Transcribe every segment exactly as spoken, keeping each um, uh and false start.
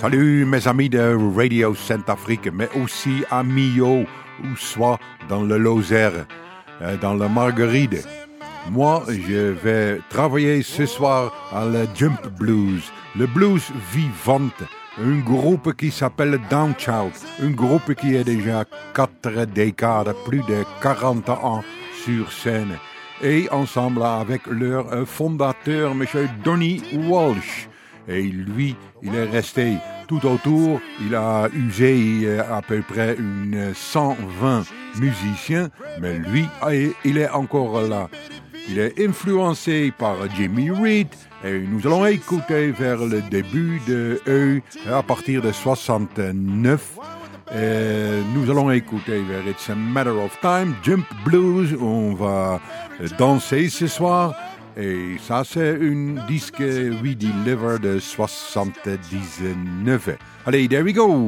Salut mes amis de Radio Saint-Afrique, mais aussi à Millau, ou soit dans le Lozère, dans la Marguerite. Moi, je vais travailler ce soir à la Jump Blues, le blues vivante, un groupe qui s'appelle Downchild, un groupe qui a déjà quatre décades, plus de quarante ans sur scène, et ensemble avec leur fondateur, M. Donny Walsh. Et lui, il est resté tout autour, il a usé à peu près une cent vingt musiciens, mais lui, il est encore là. Il est influencé par Jimmy Reed et nous allons écouter vers le début de eux à partir de soixante-neuf. Et nous allons écouter vers It's a Matter of Time, Jump Blues, on va danser ce soir. Et ça, c'est un disque We Deliver de soixante-dix-neuf. Allez, there we go!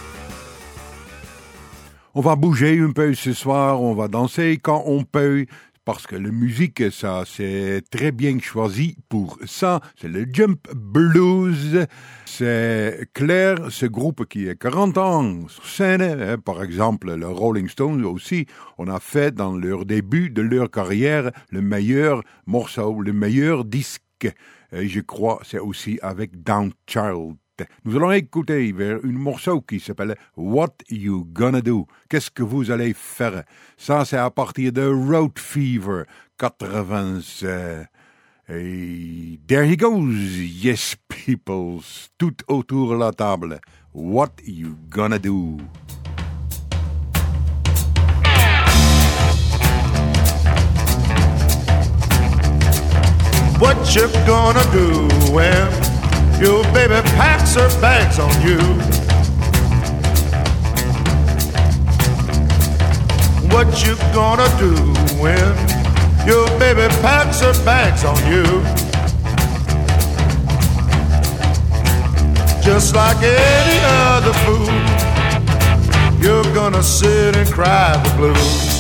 On va bouger un peu ce soir, on va danser quand on peut, parce que la musique, ça, c'est très bien choisi pour ça. C'est le jump blues. C'est clair, ce groupe qui a quarante ans sur scène, hein, par exemple, le Rolling Stones aussi, on a fait dans leur début de leur carrière le meilleur morceau, le meilleur disque. Et je crois c'est aussi avec Down Child. Nous allons écouter vers un morceau qui s'appelle What You Gonna Do? Qu'est-ce que vous allez faire? Ça, c'est à partir de Road Fever quatre-vingt. Euh, et there he goes, yes people, tout autour de la table. What You Gonna Do? What you gonna do when your baby packs her bags on you? What you gonna do when your baby packs her bags on you? Just like any other fool, you're gonna sit and cry the blues.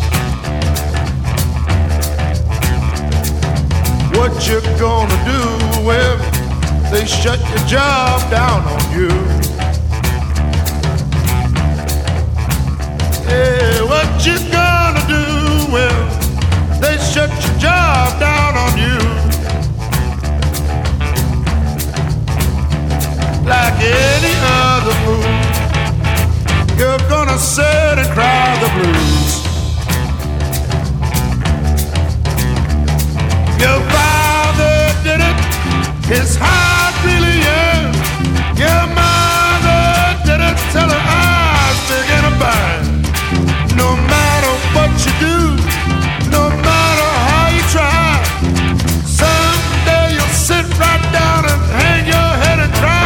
What you gonna do when they shut your job down on you? Yeah, what you gonna do when they shut your job down on you? Like any other fool, you're gonna sit and cry the blues. Your father did it, his heart really yearned. Your mother did it till her eyes began to burn. No matter what you do, no matter how you try, someday you'll sit right down and hang your head and cry.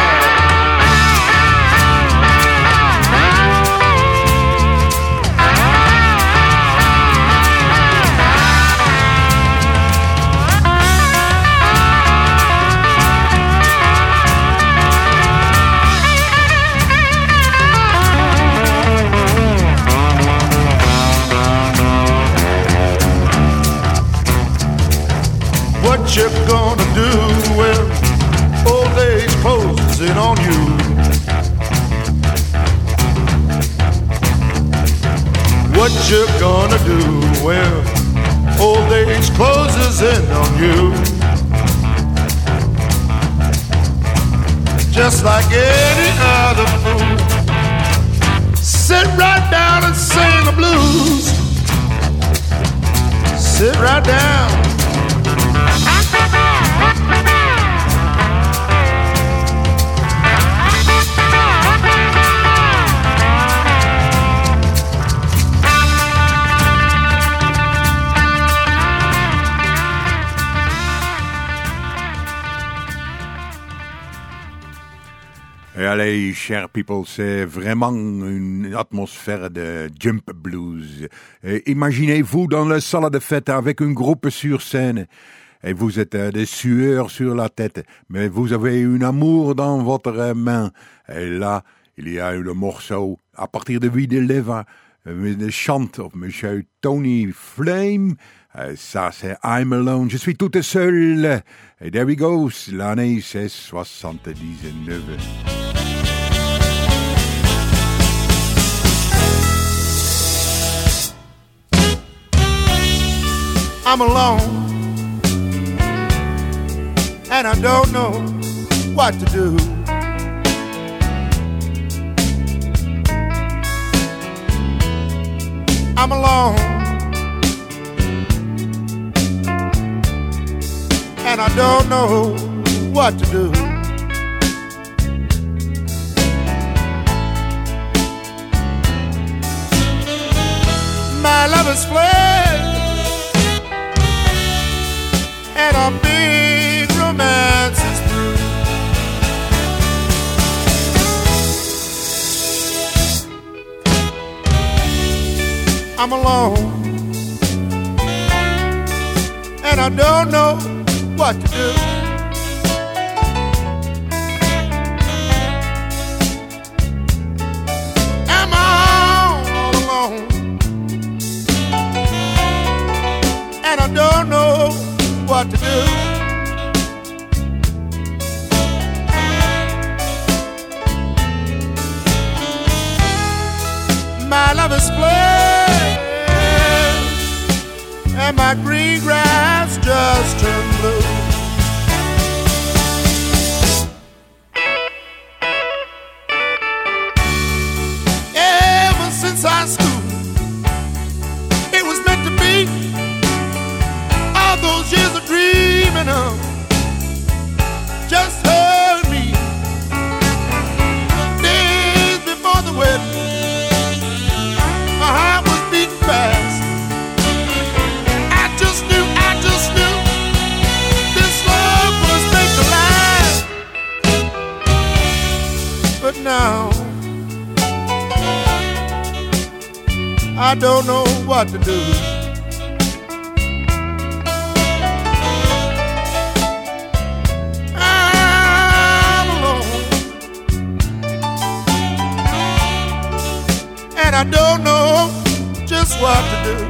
What you gonna do when old age closes in on you? What you gonna do when old age closes in on you? Just like any other fool, sit right down and sing the blues. Sit right down. Et allez, chers people, c'est vraiment une atmosphère de jump blues. Et imaginez-vous dans la salle de fête avec un groupe sur scène. Et vous êtes des sueurs sur la tête, mais vous avez un amour dans votre main. Et là, il y a le morceau à partir de Wie de Leva, le chant de Monsieur Tony Flame. Et ça, c'est I'm Alone. Je suis toute seule. Et there we go. L'année, c'est soixante-dix-neuf. I'm alone, and I don't know what to do. I'm alone, and I don't know what to do. My love is fled, and our big romance is through. I'm alone, and I don't know what to do. Am I all alone? don't know what to do. My love is split, and my green grass just turned blue. Ever since high school, it was meant to be. All those years of dreaming of just hurt me. Days before the wedding, my heart was beating fast. I just knew, I just knew this love was made to last. But now I don't know what to do. I'm alone, and I don't know just what to do.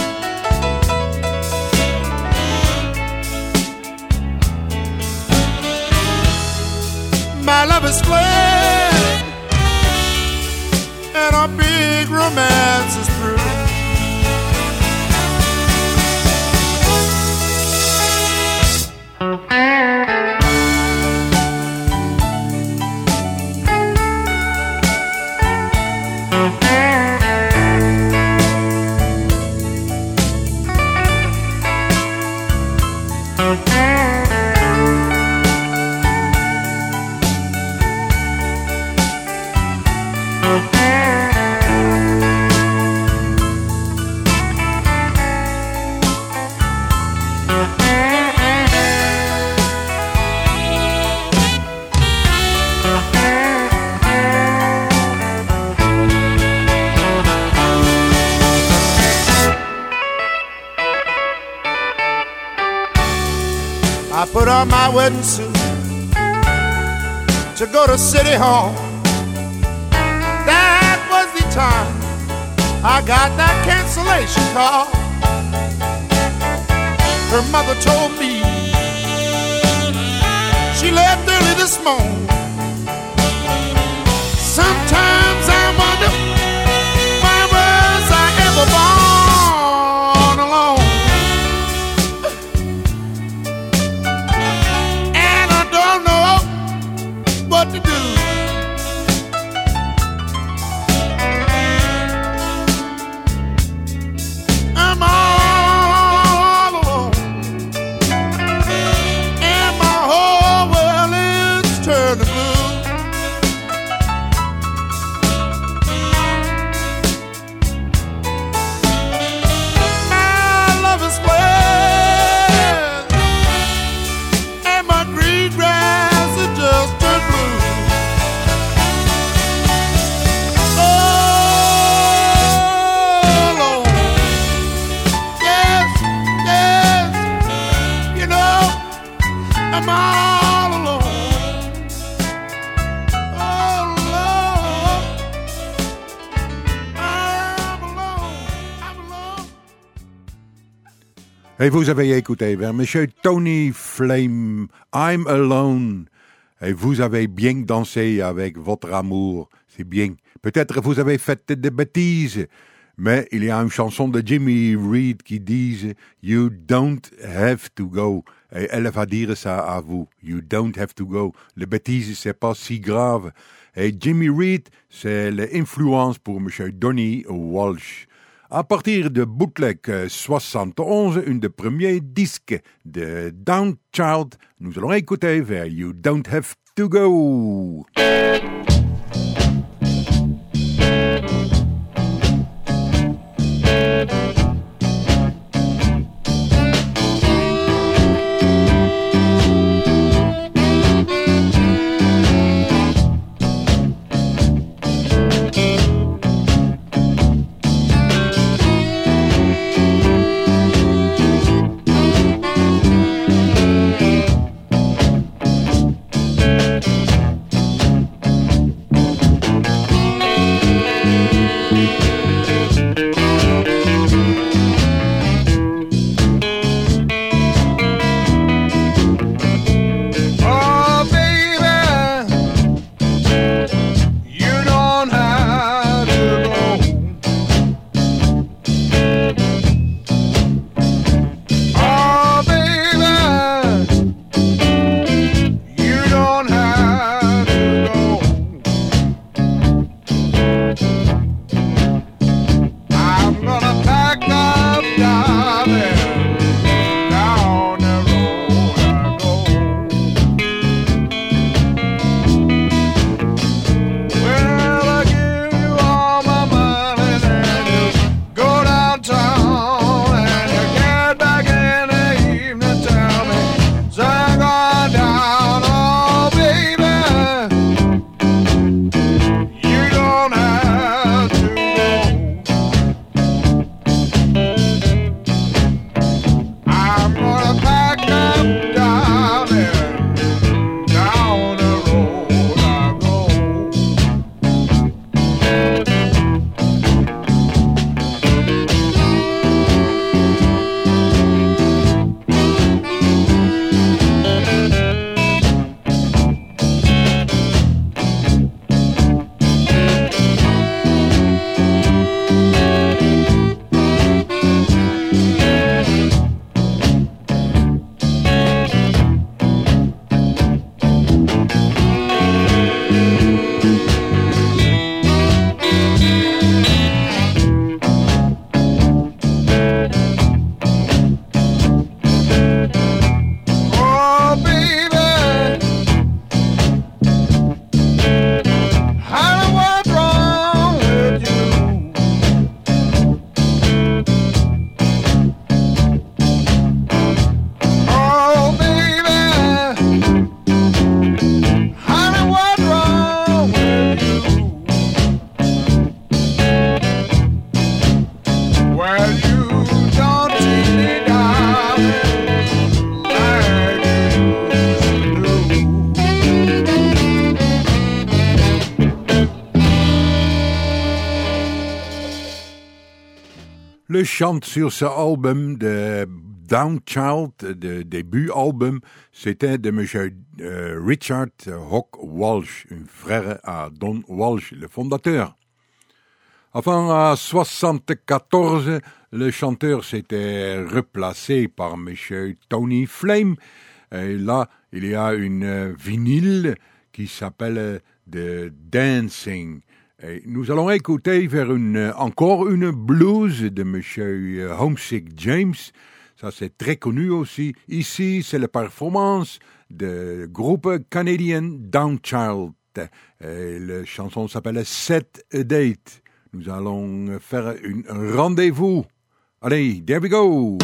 My love is split, and our big romance is through. I put on my wedding suit to go to City Hall. That was the time I got that cancellation call. Her mother told me she left early this morning. Sometimes I wonder, why was I ever born alone? What to do? I'm all alone, and my whole world is turning blue. My love is split, and my green grass is just turned blue. I'm all alone, all alone. I'm alone, I'm alone. Et vous avez écouté vers Monsieur Tony Flame, I'm Alone. Et vous avez bien dansé avec votre amour, c'est bien. Peut-être vous avez fait des bêtises, mais il y a une chanson de Jimmy Reed qui dit « You don't have to go ». Et elle va dire ça à vous. You don't have to go. Les bêtises, c'est pas si grave. Et Jimmy Reed, c'est l'influence pour M. Donny Walsh. À partir de Bootleg soixante et onze, un des premiers disques de Down Child, nous allons écouter vers You Don't Have to Go. Le chant sur ce album de Down Child, de début-album, c'était de M. Euh, Richard Hawk Walsh, un frère à Don Walsh, le fondateur. Enfin, à soixante-quatorze, le chanteur s'était replacé par M. Tony Flame. Et là, il y a une vinyle qui s'appelle The Dancing. Et nous allons écouter vers une, encore une blues de M. Homesick James. Ça, c'est très connu aussi. Ici, c'est la performance du groupe canadien Down Child. Et la chanson s'appelle Set a Date. Nous allons faire un rendez-vous. Allez, there we go!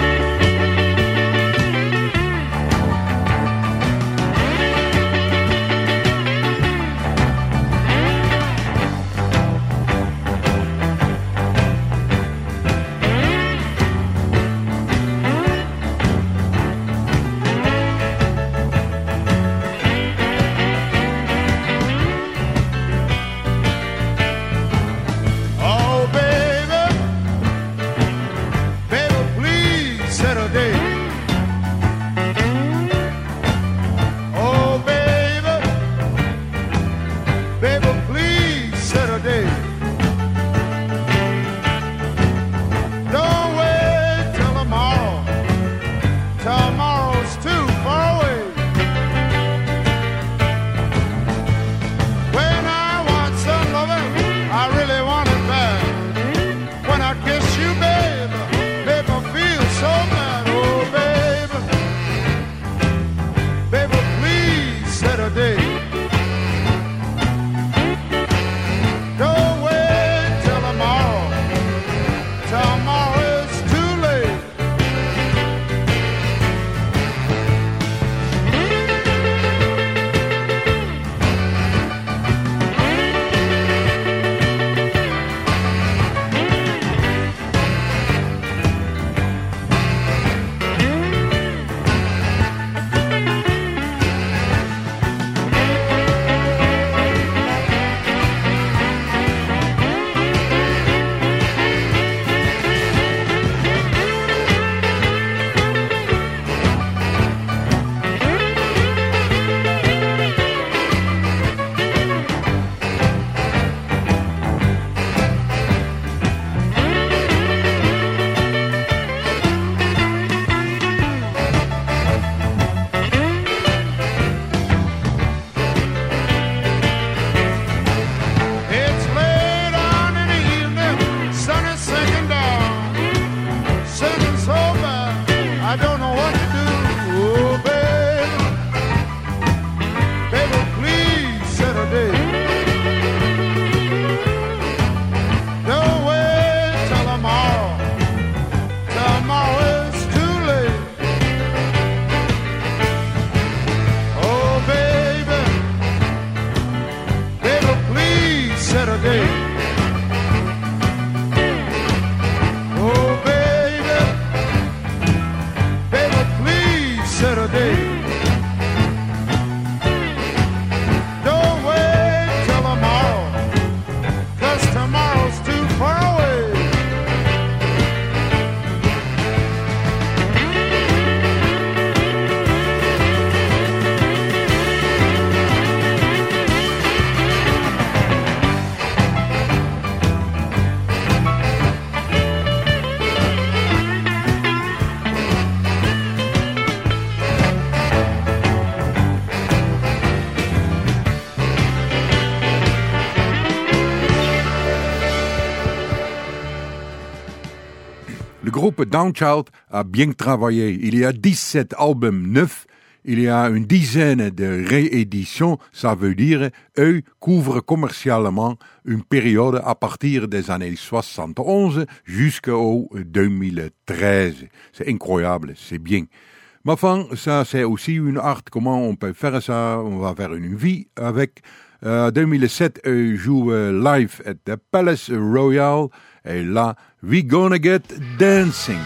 Le groupe Down Child a bien travaillé. Il y a dix-sept albums neufs, il y a une dizaine de rééditions, ça veut dire eux couvrent commercialement une période à partir des années soixante et onze jusqu'au deux mille treize. C'est incroyable, c'est bien. Mais enfin, ça c'est aussi une art, comment on peut faire ça, on va faire une vie avec. En uh, deux mille sept, eux jouent uh, live at the Palace Royal, et là, we gonna get dancing.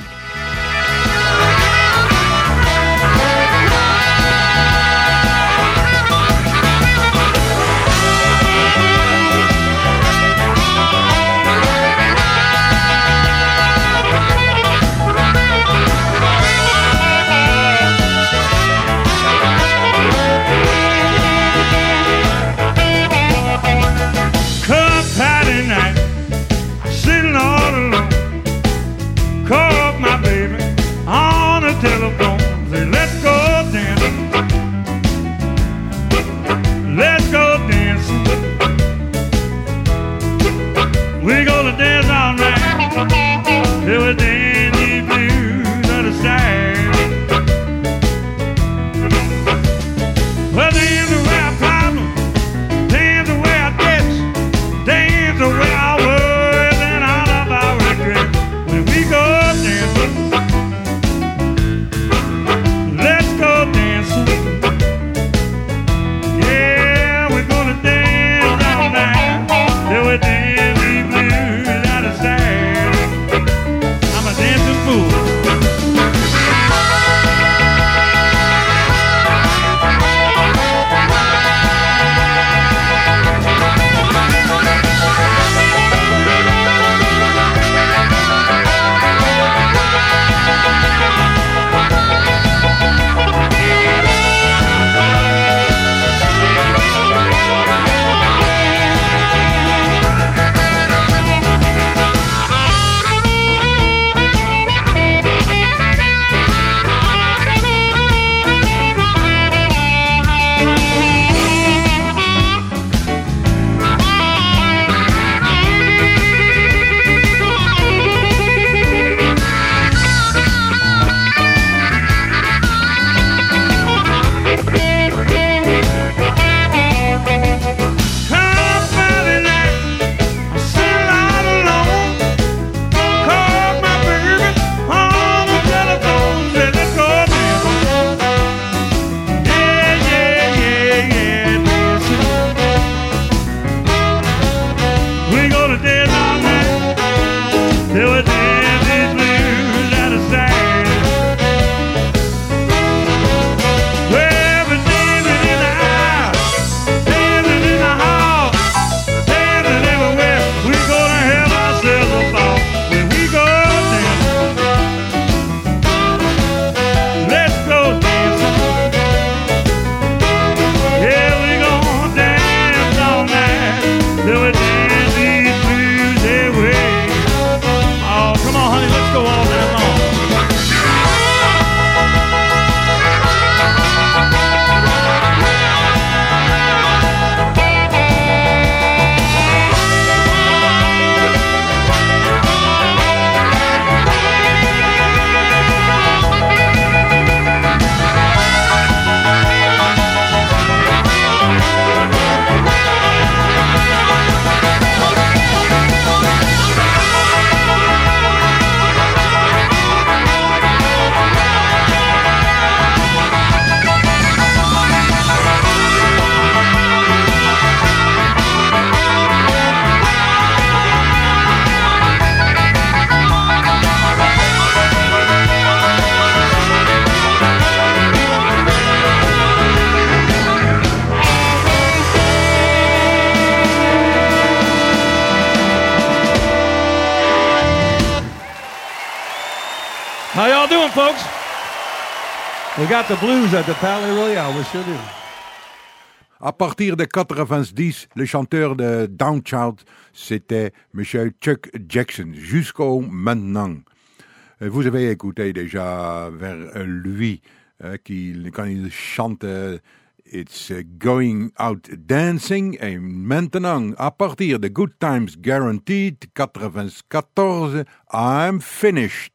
How y'all doing, folks? We got the blues at the Palais Royale, we sure do. À partir de quatre-vingt-dix, le chanteur de Downchild, c'était M. Chuck Jackson, jusqu'au maintenant. Vous avez écouté déjà vers lui, euh, qui, quand il chante euh, It's Going Out Dancing, et maintenant, à partir de Good Times Guaranteed, quatre-vingt-quatorze, I'm Finished.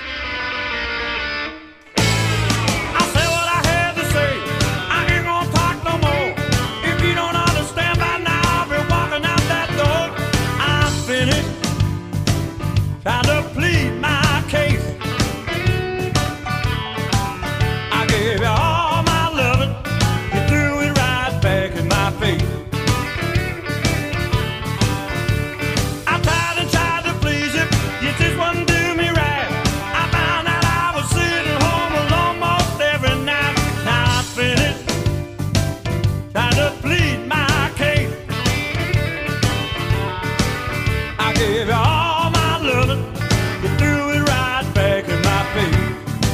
Trying to plead my case. I gave you all my loving, you threw it right back in my face. I tried and tried to please you, you just wouldn't do me right. I found out I was sitting home alone most every night. Now I'm finished, trying to plead my case. I gave you all my loving, you threw it right back in my face.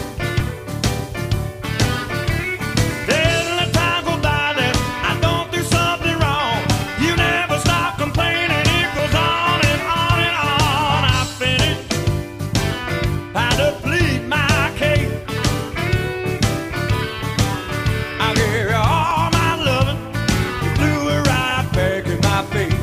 Then the time go by that I don't do something wrong. You never stop complaining, it goes on and on and on. I finished, trying to plead my case. I gave you all my loving, you threw it right back in my face.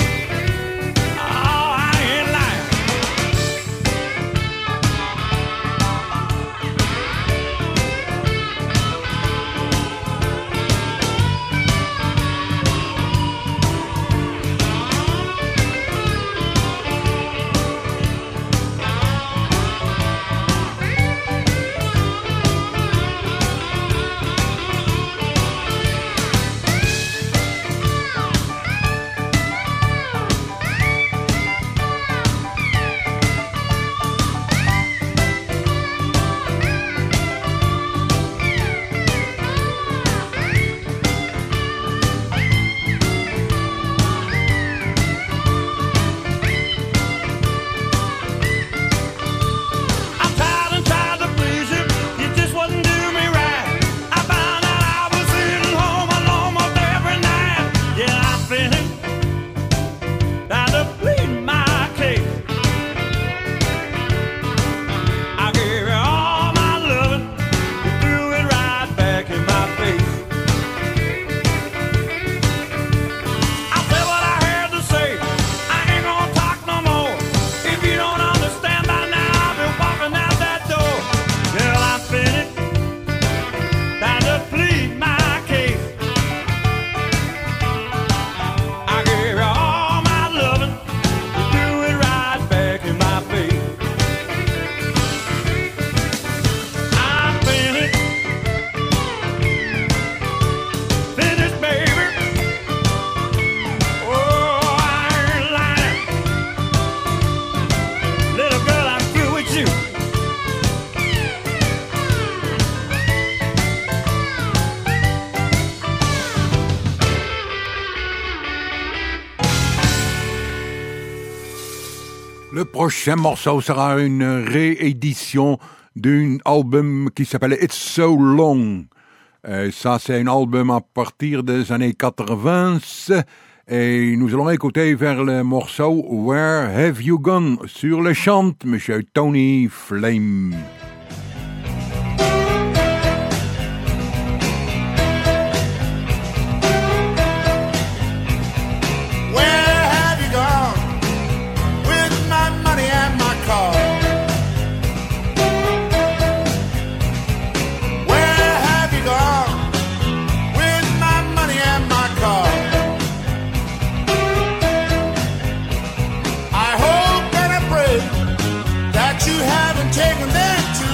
Le prochain morceau sera une réédition d'un album qui s'appelle It's So Long. Et ça, c'est un album à partir des années quatre-vingts. Et nous allons écouter vers le morceau Where Have You Gone sur le chant, Monsieur Tony Flame. Taken them to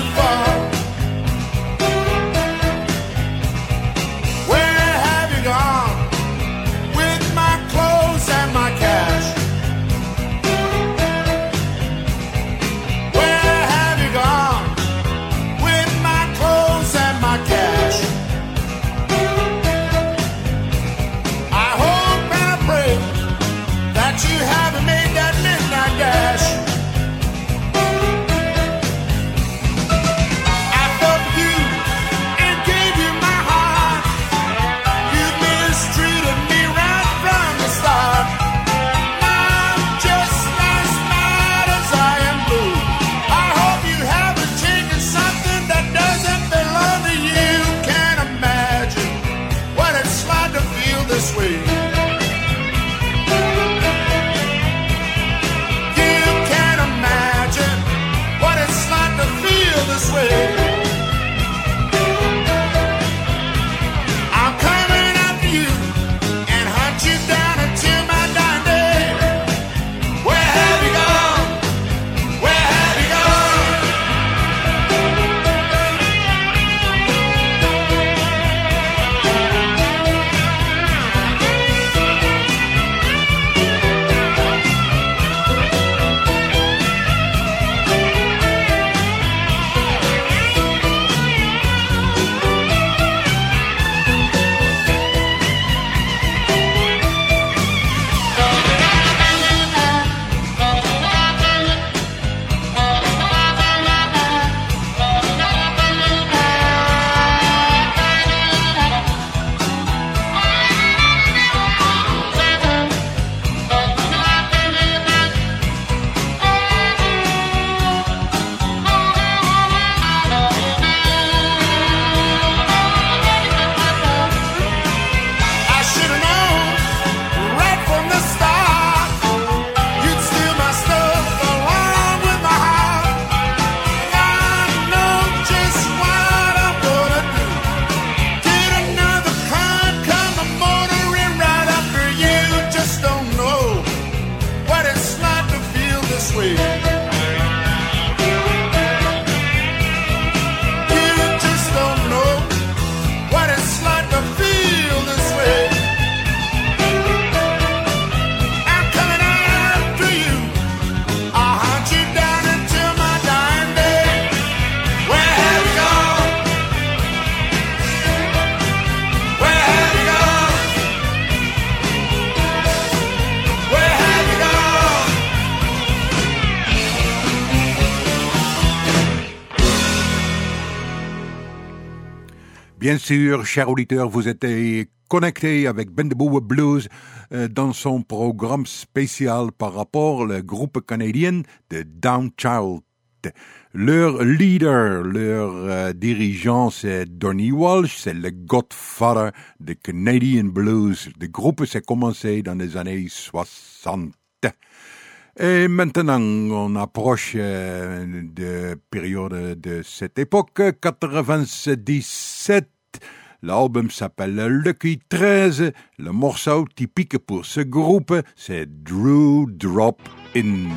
Bien sûr, chers auditeurs, vous êtes connectés avec Ben de Boer Blues euh, dans son programme spécial par rapport au groupe canadien de Down Child. Leur leader, leur euh, dirigeant, c'est Donnie Walsh, c'est le godfather de Canadian Blues. Le groupe s'est commencé dans les années soixante. Et maintenant, on approche euh, de période de cette époque, quatre-vingt-dix-sept. L'album s'appelle Lucky treize. Le morceau typique pour ce groupe, c'est Drew Drop In.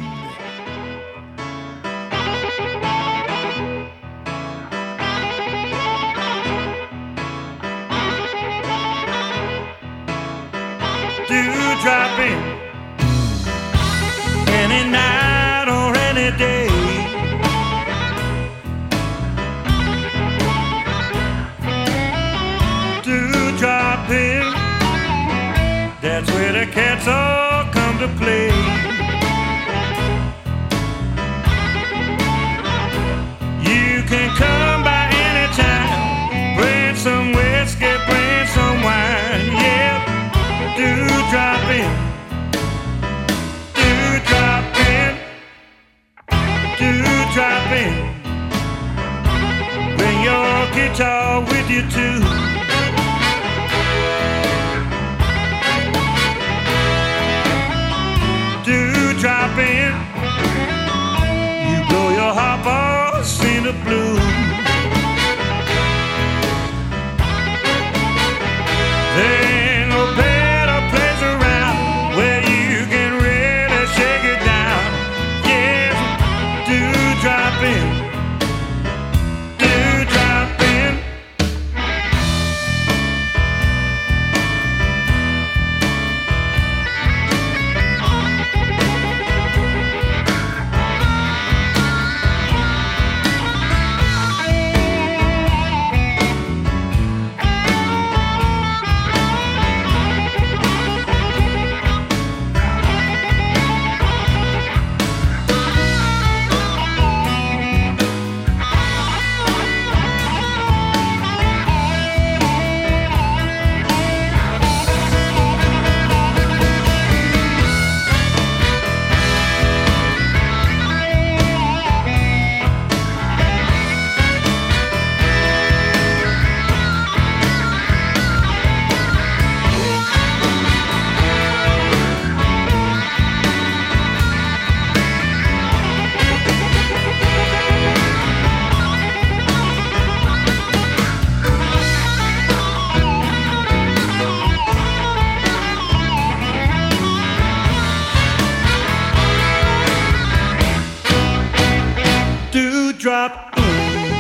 Do drop in any night or any day. Do drop in, that's where the cats all come to play. You can come by anytime, bring some whiskey, bring some wine, yeah. Do drop in, do drop in, do drop in. Bring your guitar with you too. Do drop in, you blow your heartballs in the blue. There ain't no better place around where you can really shake it down. Yes, do drop in, do drop in. Drop in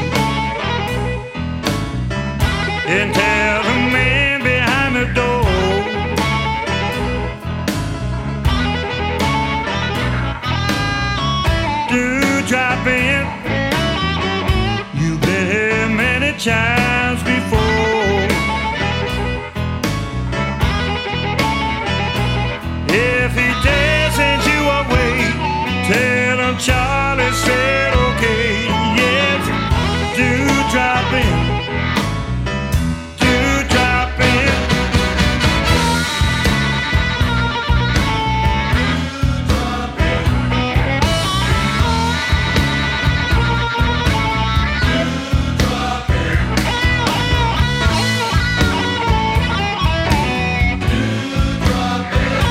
and tell the man behind the door do drop in. You've been here many times before. If he dares send you away, tell him Charlie said okay. Do drop in, do drop in, do drop in, do drop in, do drop in.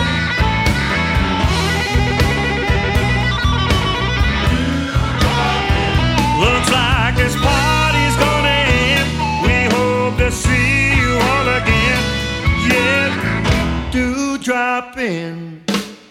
Looks like this party's gonna end. We hope to see you all again. Yeah, do drop in.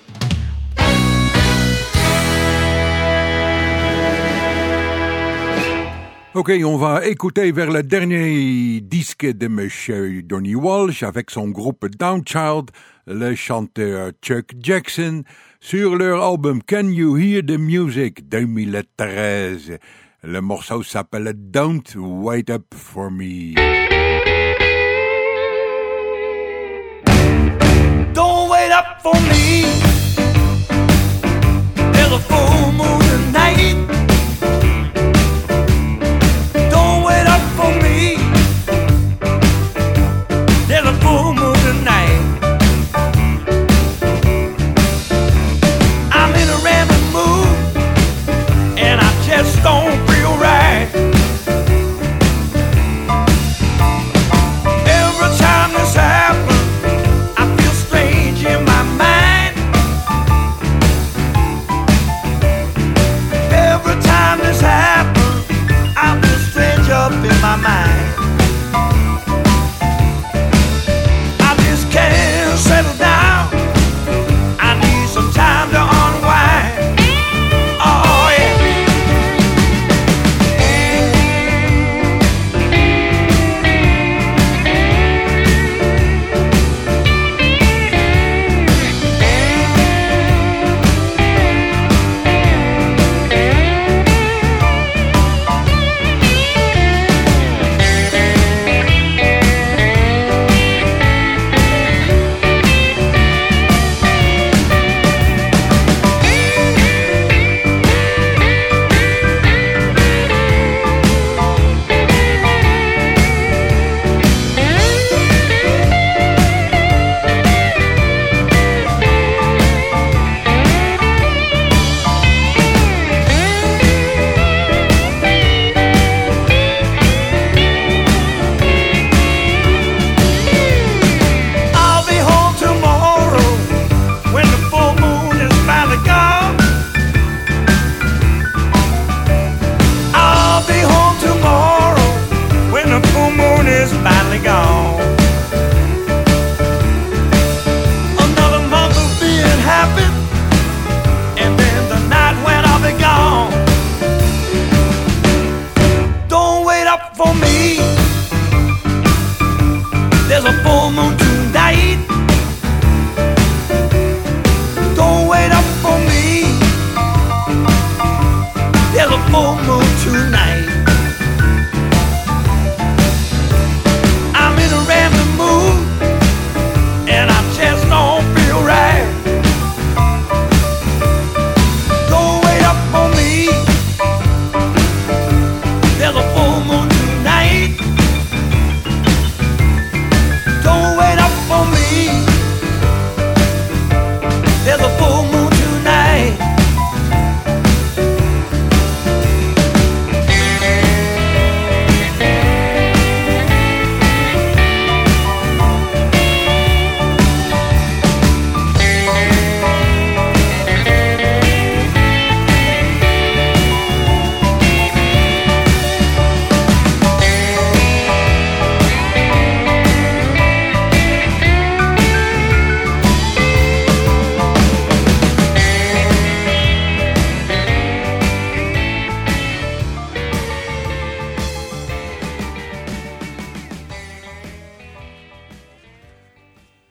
Ok, on va écouter vers le dernier disque de Monsieur Donnie Walsh avec son groupe Down Child, le chanteur Chuck Jackson, sur leur album Can You Hear the Music deux mille treize. Le morceau s'appelle Don't Wait Up For Me. Don't wait up for me. There's a full moon tonight. Don't wait up for me.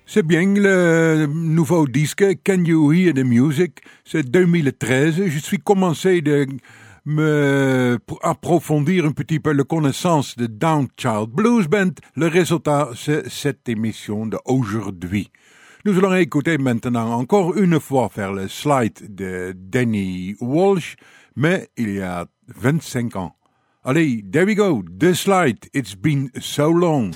C'est bien le nouveau disque Can You Hear the Music? C'est deux mille treize. Je suis commencé de me approfondir un petit peu la connaissance de Down Child Blues Band. Le résultat, c'est cette émission d'aujourd'hui. Nous allons écouter maintenant encore une fois faire le slide de Danny Walsh, mais il y a vingt-cinq ans. Allez, there we go, the slide, It's Been So Long.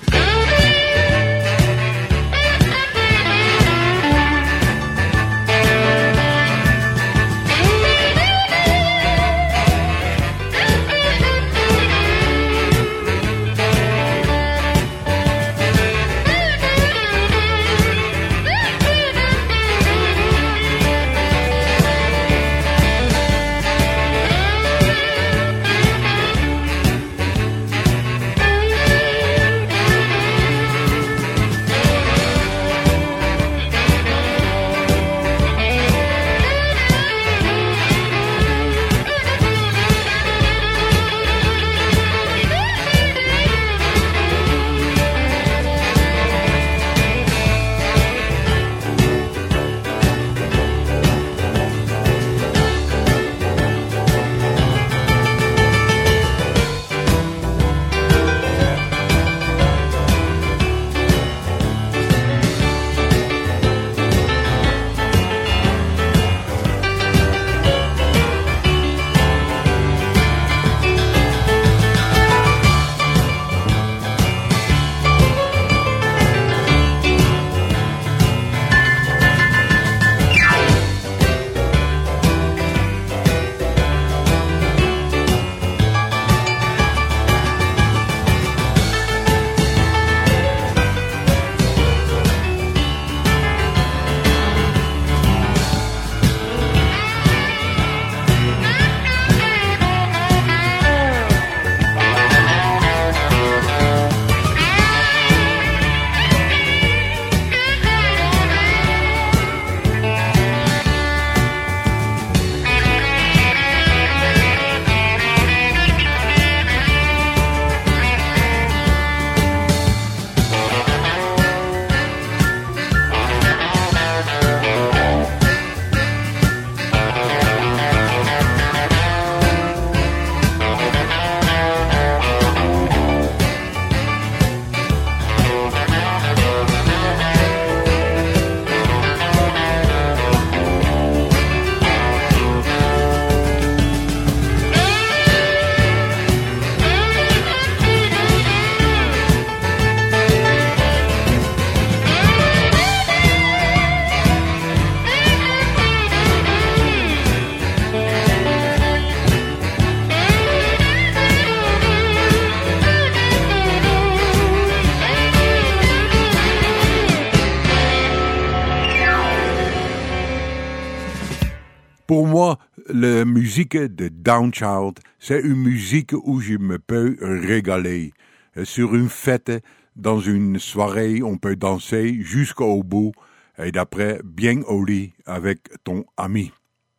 Pour moi, la musique de Down Child, c'est une musique où je me peux régaler. Sur une fête, dans une soirée, on peut danser jusqu'au bout et d'après bien au lit avec ton ami.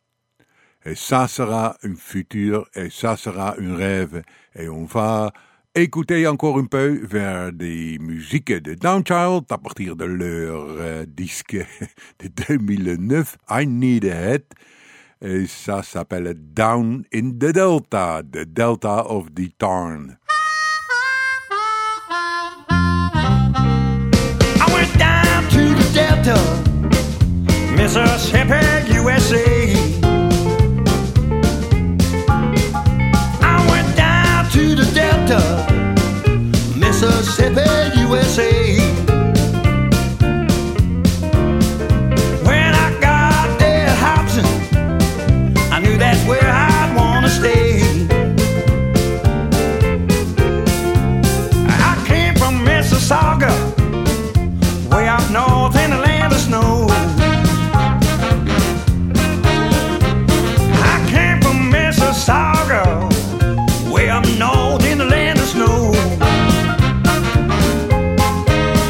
Et ça sera un futur et ça sera un rêve. Et on va écouter encore un peu vers des musiques de Down Child à partir de leur euh, disque de deux mille neuf, I Need a Head. Et ça s'appelle Down in the Delta, the Delta of the Tarn. I went down to the Delta, Mississippi, U S A. I went down to the Delta, Mississippi, U S A. When I got there housing, I knew that's where I'd wanna stay. I came from Mississauga, way up north in the land of snow. I came from Mississauga, way up north in the land of snow.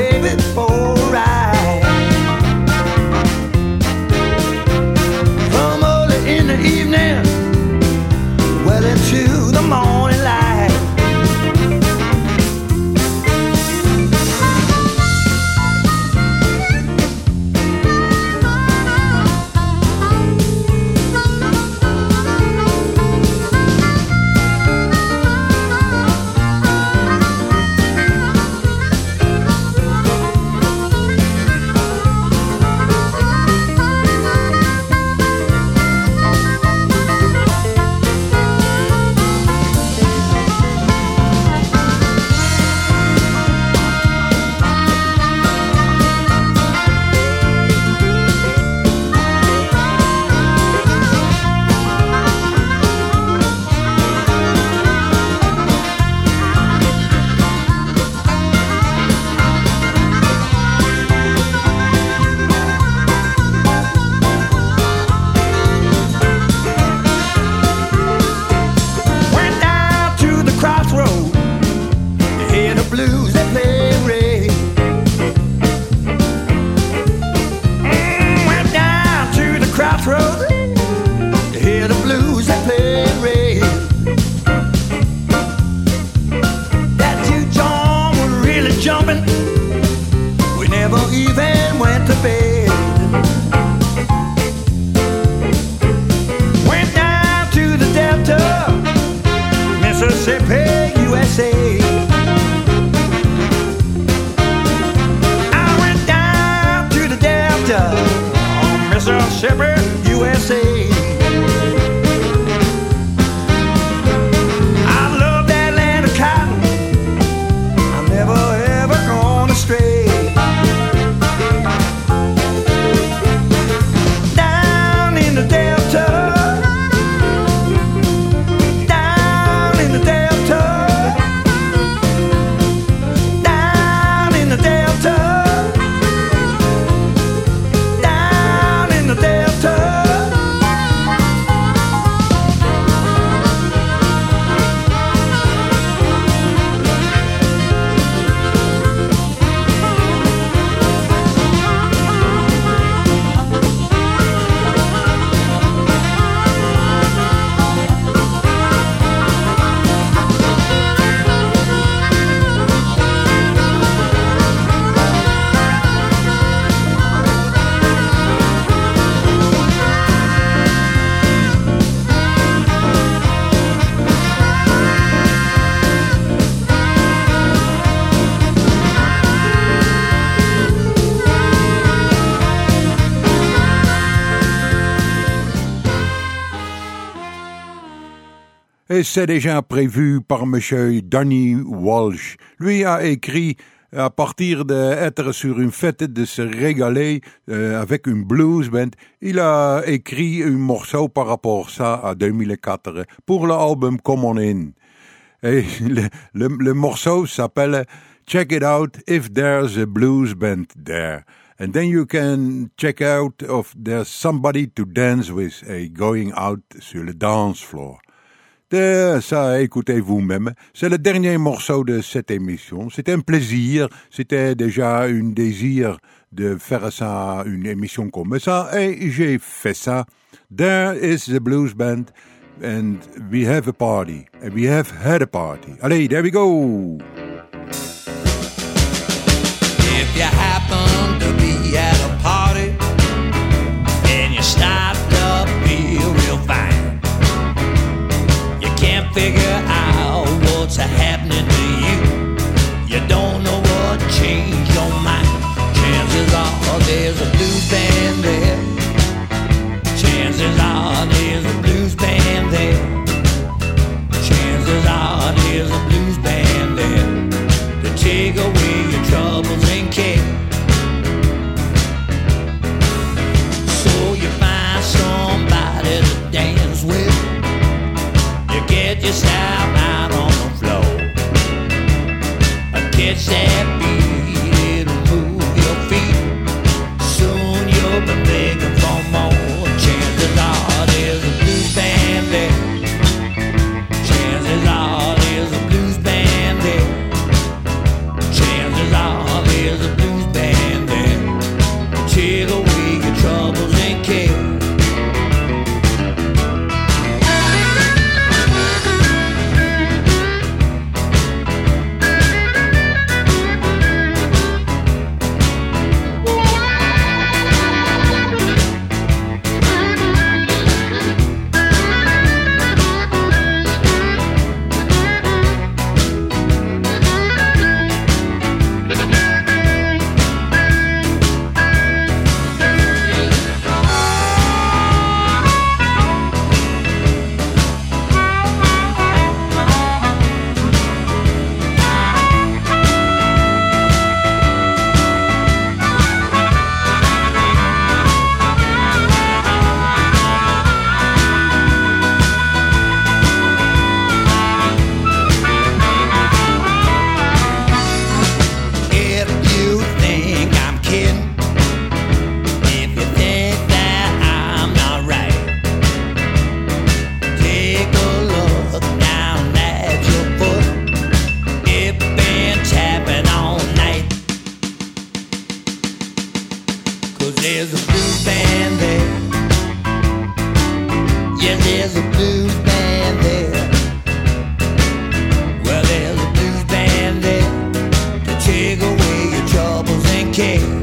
baby, for a ride. From early in the evening, well into the morning light. Et c'est déjà prévu par monsieur Danny Walsh. Lui a écrit, à partir d'être sur une fête, de se régaler euh, avec une blues band, il a écrit un morceau par rapport à ça à deux mille quatre pour l'album Come On In. Et le, le, le morceau s'appelle Check It Out If There's a Blues Band There. And then you can check out if there's somebody to dance with, a going out sur le dance floor. De, ça, écoutez vous-même. C'est le dernier morceau de cette émission. C'était un plaisir. C'était déjà un désir de faire ça, une émission comme ça. Et j'ai fait ça. There is the blues band. And we have a party. And we have had a party. Allez, there we go. If you happen to be at a party and you start to feel real fine, can't figure out what's happening to you. You don't know what changed your mind. Chances are there's a blues band there. Chances are there's a blues band there. Chances are there's a blues band there to take away your troubles and care. So you find somebody to dance with. Get yourself out on the floor. there's a blues band there. Yes, there's a blues band there. Well, there's a blues band there to take away your troubles and cares.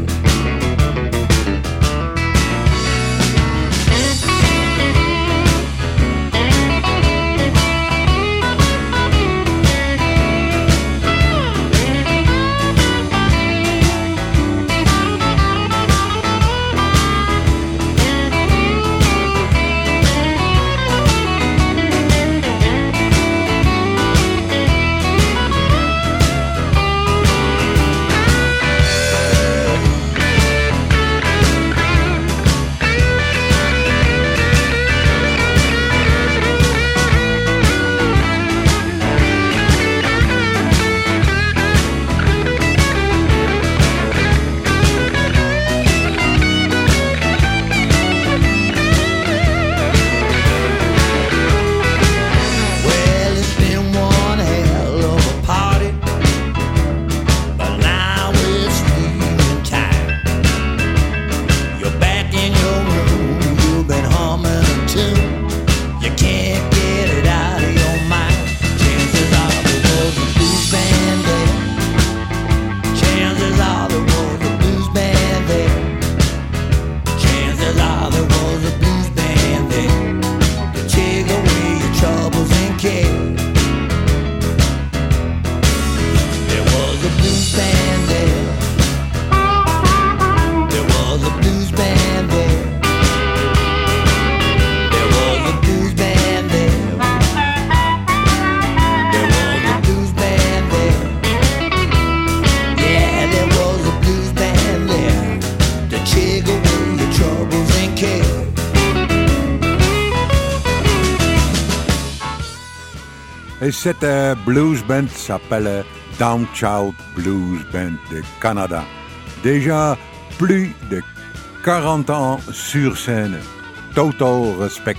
Et cette euh, blues band s'appelle Down South Blues Band de Canada. Déjà plus de quarante ans sur scène. Total respect.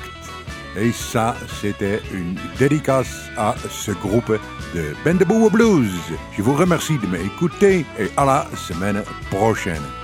Et ça, c'était une dédicace à ce groupe de Bendaboo Blues. Je vous remercie de m'écouter et à la semaine prochaine.